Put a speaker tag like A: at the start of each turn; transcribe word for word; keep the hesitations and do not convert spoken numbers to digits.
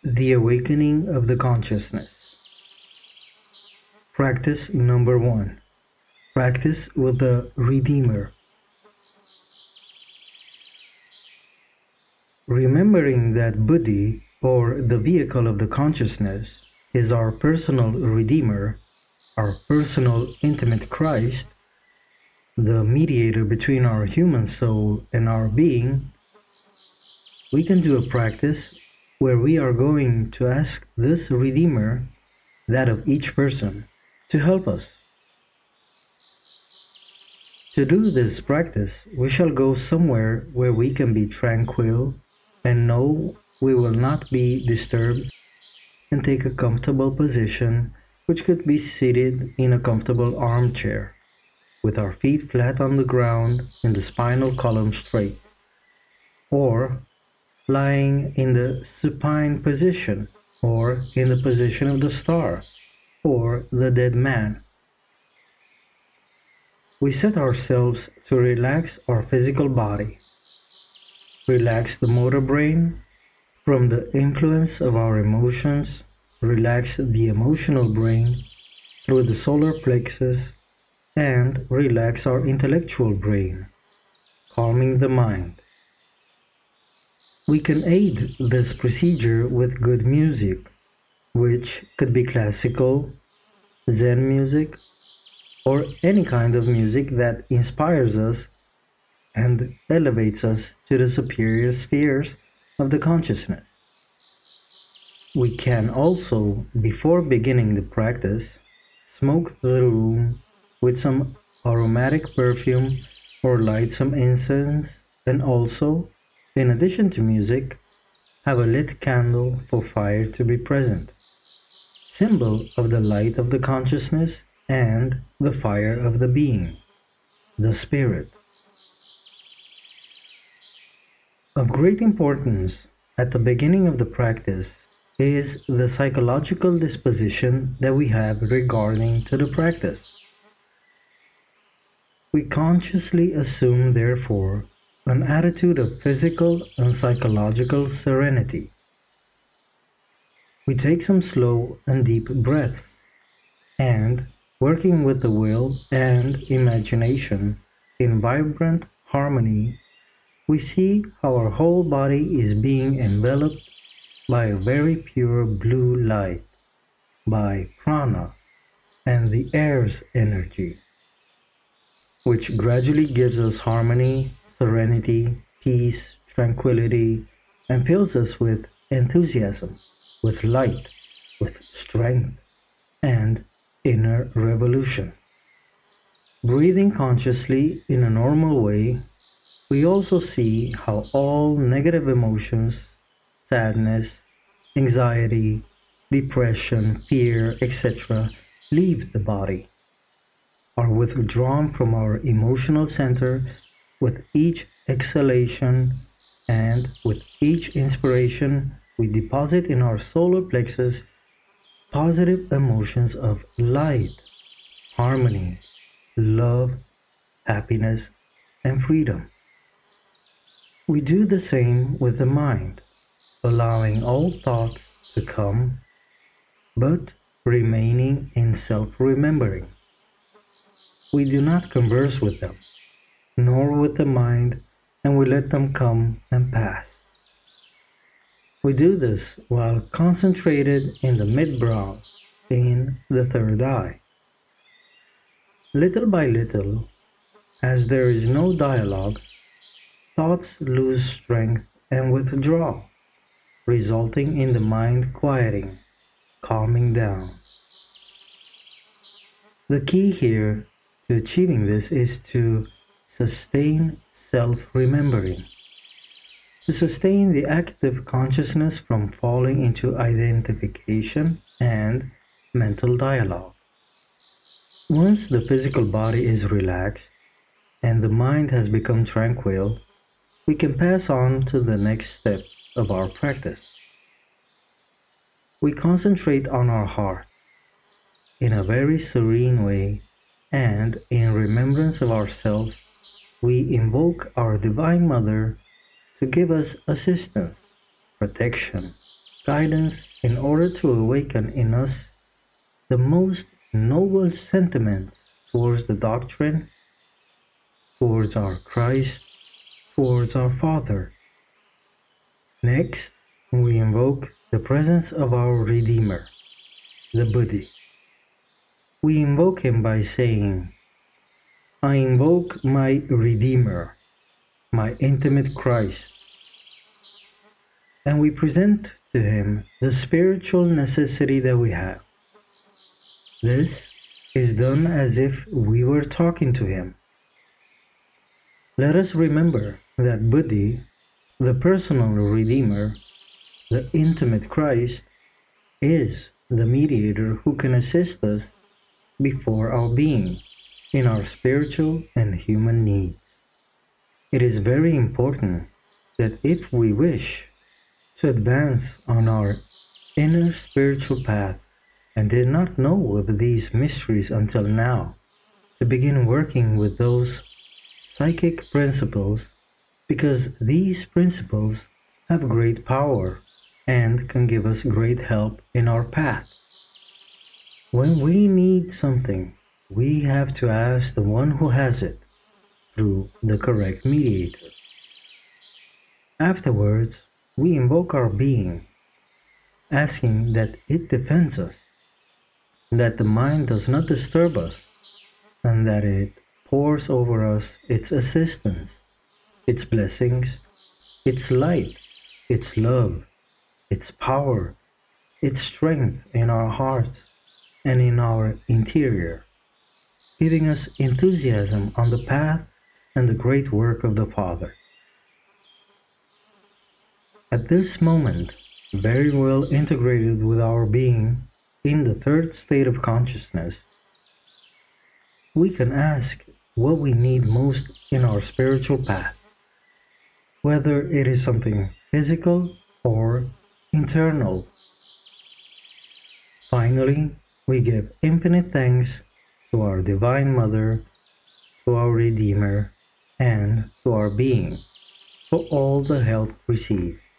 A: The awakening of the consciousness. Practice number one. Practice with the Redeemer. Remembering that Buddhi, or the vehicle of the consciousness, is our personal Redeemer, our personal intimate Christ, the mediator between our human soul and our being, we can do a practice where we are going to ask this Redeemer, that of each person, to help us. To do this practice, we shall go somewhere where we can be tranquil and know we will not be disturbed, and take a comfortable position, which could be seated in a comfortable armchair, with our feet flat on the ground and the spinal column straight, or lying in the supine position, or in the position of the star, or the dead man. We set ourselves to relax our physical body, relax the motor brain from the influence of our emotions, relax the emotional brain through the solar plexus, and relax our intellectual brain, calming the mind. We can aid this procedure with good music, which could be classical, Zen music, or any kind of music that inspires us and elevates us to the superior spheres of the consciousness. We can also, before beginning the practice, smoke the room with some aromatic perfume or light some incense, and also, in addition to music, have a lit candle for fire to be present, symbol of the light of the consciousness and the fire of the being, the spirit. Of great importance at the beginning of the practice is the psychological disposition that we have regarding to the practice. We consciously assume, therefore, an attitude of physical and psychological serenity. We take some slow and deep breaths, and, working with the will and imagination in vibrant harmony, we see how our whole body is being enveloped by a very pure blue light, by prana and the air's energy, which gradually gives us harmony, serenity, peace, tranquility, and fills us with enthusiasm, with light, with strength, and inner revolution. Breathing consciously in a normal way, we also see how all negative emotions, sadness, anxiety, depression, fear, et cetera, leave the body, are withdrawn from our emotional center with each exhalation, and with each inspiration we deposit in our solar plexus positive emotions of light, harmony, love, happiness, and freedom. We do the same with the mind, allowing all thoughts to come, but remaining in self-remembering. We do not converse with them, nor with the mind, and we let them come and pass. We do this while concentrated in the mid-brow, in the third eye. Little by little, as there is no dialogue, thoughts lose strength and withdraw, resulting in the mind quieting, calming down. The key here to achieving this is to sustain self-remembering, to sustain the active consciousness from falling into identification and mental dialogue. Once the physical body is relaxed and the mind has become tranquil, we can pass on to the next step of our practice. We concentrate on our heart in a very serene way, and in remembrance of ourselves, we invoke our Divine Mother to give us assistance, protection, guidance in order to awaken in us the most noble sentiments towards the doctrine, towards our Christ, towards our Father. Next, we invoke the presence of our Redeemer, the Buddhi. We invoke him by saying, I invoke my Redeemer, my intimate Christ. And we present to him the spiritual necessity that we have. This is done as if we were talking to him. Let us remember that Buddhi, the personal Redeemer, the intimate Christ, is the mediator who can assist us before our being in our spiritual and human needs. It is very important that if we wish to advance on our inner spiritual path and did not know of these mysteries until now, to begin working with those psychic principles, because these principles have great power and can give us great help in our path. When we need something, we have to ask the one who has it through the correct mediator. Afterwards, we invoke our being, asking that it defends us, that the mind does not disturb us, and that it pours over us its assistance, its blessings, its light, its love, its power, its strength in our hearts and in our interior, giving us enthusiasm on the path and the great work of the Father. At this moment, very well integrated with our being in the third state of consciousness, we can ask what we need most in our spiritual path, whether it is something physical or internal. Finally, we give infinite thanks to our Divine Mother, to our Redeemer, and to our being for all the help received.